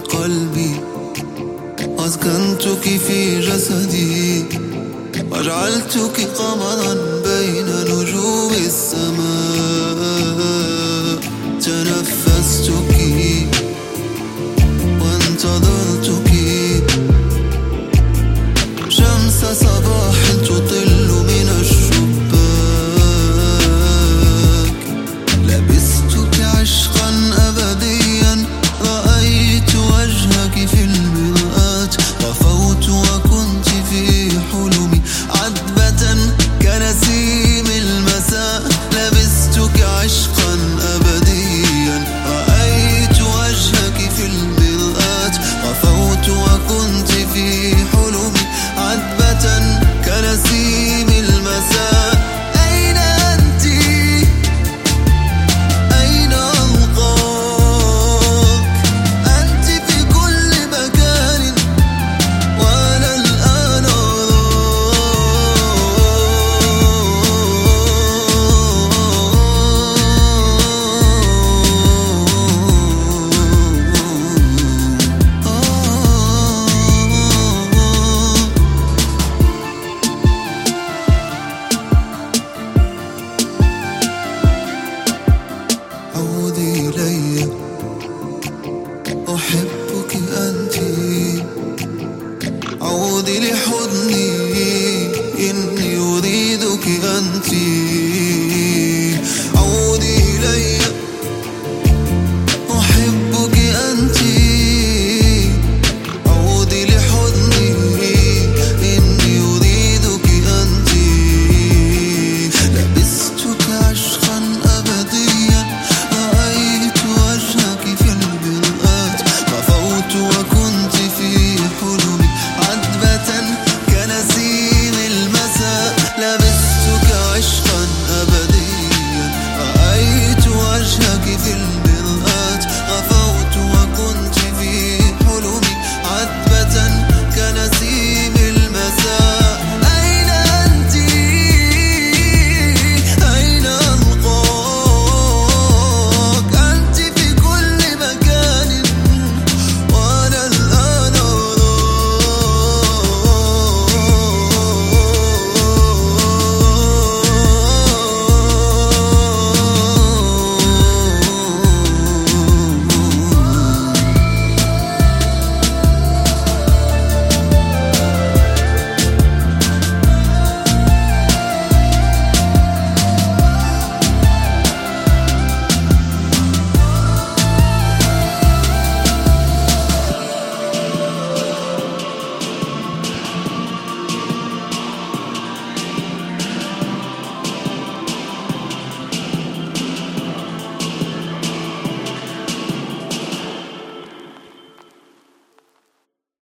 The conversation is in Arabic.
قلبي، أسكنتك في جسدي، وجعلتك قمرا بين نجوم السماء. تنفستك وانتظرتك، شمس صباح تطل من الشباك. لبستك عشقا أبديا، رأيت وجهك في المرآة، غفوت وكنت في حلمي عذبة كنسيم المساء. لبستك عشقا أبديا، رأيت وجهك في المرآة، غفوت وكنت في حلمي عذبة كنسيم المساء. أين أنت؟ أين ألقاك؟ أنت في كل مكان وأنا الآن عودي إلي، أحبك أنت، عودي لحضني